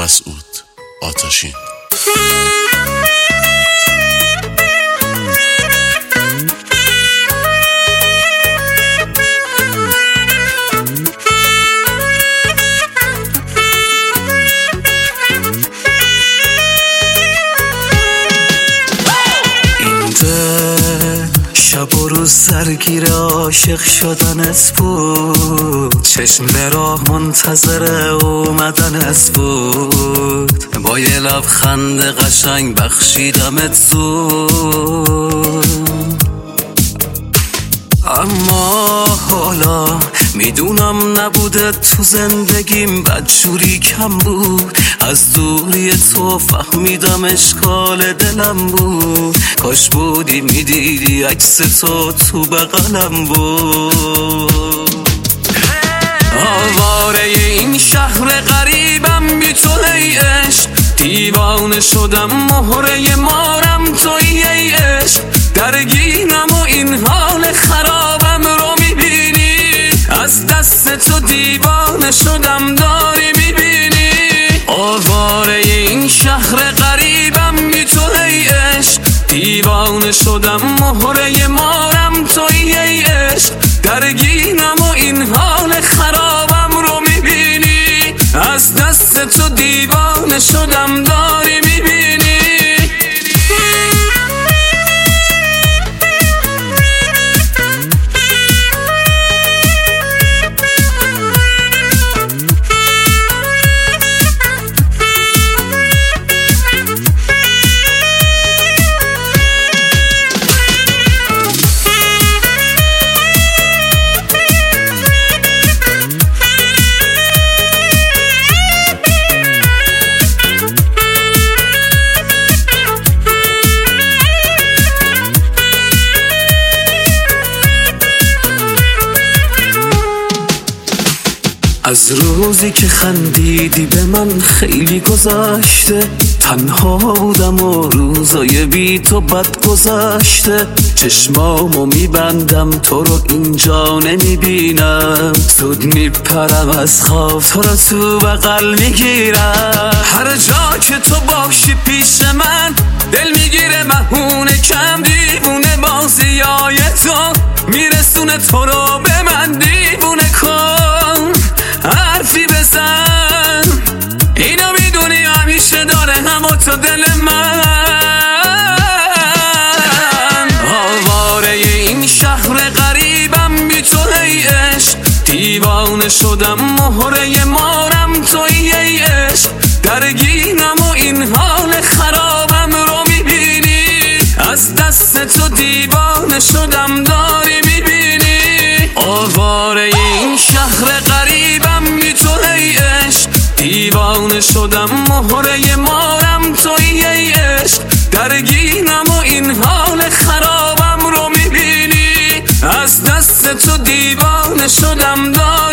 مسعود آتشین. شب و روز سرگیر عاشق شدنت بود، چشم به راه منتظر اومدنت بود، با یه لبخند قشنگ بخشیدمت زود. اما حالا میدونم نبوده تو زندگیم بدجوری کم بود، از دوری تو فهمیدم اشکال دلم بود، کاش بودی میدیدی عکس تو بغلم بود. آواره این شهر غریبم بی تو ای عشق، دیوانه شدم مهره مارم توی ای عشق، درگیرم و این حال خرابم رو میبینی، از دست تو دیوانه شدم داری میبینی. آواره این شهر غریبم بی تو ای عشق، دیوانه شدم مهره مارم توی ای عشق، درگیرم و این حال خرابم رو میبینی، از دست تو دیوانه شدم داری میبینی. از روزی که خندیدی به من خیلی گذشته، تنها بودم و روزای بی تو بد گذشته، چشمامو میبندم تو رو اینجا نمیبینم، زود میپرم از خواب تو رو تو بغل میگیرم، هر جا که تو باشی پیش من دل میگیره مهونه کم، دیوونه بازیای تو میرسونه تو رو به من، دیوونه کن حرفی بزن، اینو میدونی همیشه داره همو تو دل من. آواره این شهر غریبم بی تو ای عشق، دیوانه شدم مهره مارم توی ای عشق، درگیرم و این حال خرابم رو میبینی، از دست تو دیوانه شدم داری میبینی. آواره این شهر غریبم بی تو ای عشق، دیوانه شدم مهره مارم توی ای عشق، درگیرم و این حال خرابم رو میبینی، از دست تو دیوانه شدم داری